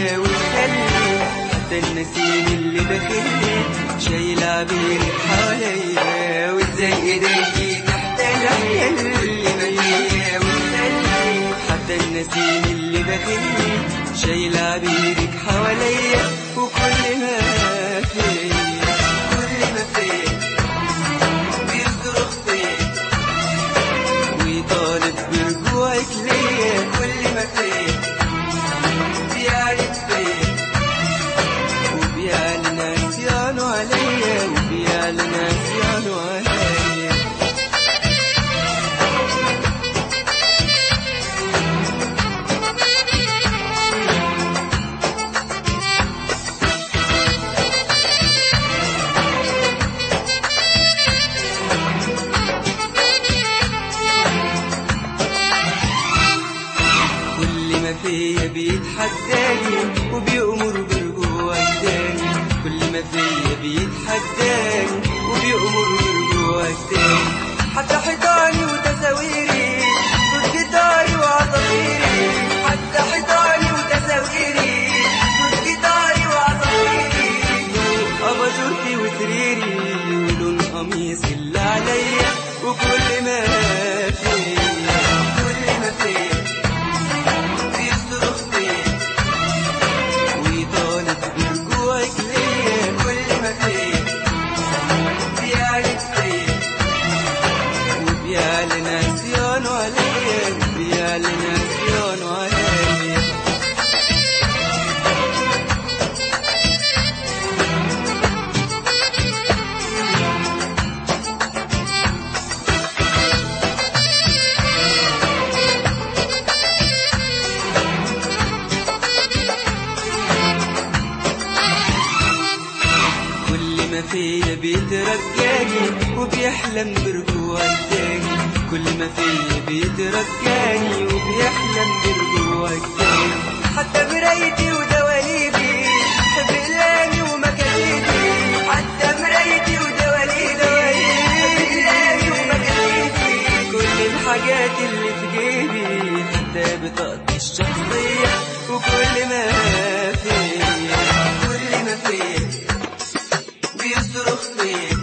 فيا وتخلي حتى النسيم اللي داخلي شايل عبيرك حواليا، وازاي ايديكي تحت العين كل ما فيا وتخلي حتى النسيم اللي داخلي شايل عبيرك حواليا، وكل ما فيا بيصرخ فيا ويطالب برجوعك ليا، كل ما فيا بيعرف فيا وبيعلن عصيانه عليا، وبيعلن عصيانه عليا. فيا بيتحداني وبيأمر برجوعك تاني، كل ما فيا بيتحداني وبيأمر برجوعك تاني، حتى حيطاني وتساويري صوت جيتاري وعصافيري، حتى حيطاني وتساويري صوت جيتاري وعصافيري، أباجورتي وسريري ولون قميص اللي عليا، وكل ما فيا بيعلن عصيانه عليا، بيعلن عصيانه عليا. كل ما فيا بيترجاني وبيحلم برجوعك تاني، كل ما فيا بيترجاني وبيحلم برجوعك تاني، حتى مرايتي ودواليبي بقلاني ومكاتبي، حتى مرايتي ودواليبي بقلاني ومكاتبي، كل الحاجات اللي في جيبي حتى بطاقتي الشخصية، وكل ما فيا بيصرخ فيا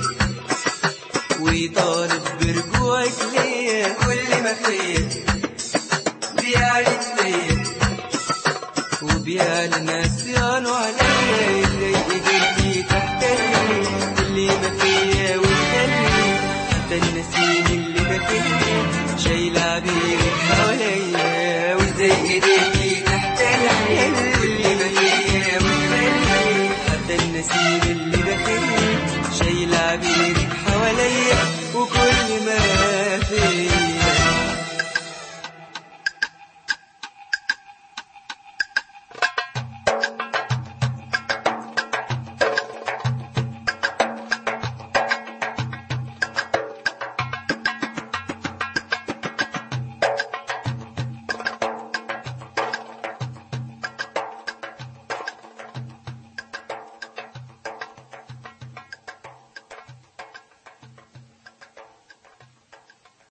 ويطالب برجوعك ليا، كل ما فيا بيعرف فيا وبيعلن عصيانه عليا، ازاي ايديكي تحت رجلي كل ما فيا وتخلي حتى النسيم اللي داخلي شايل عبيرك حواليا، وازاي ايديكي تحت رجلي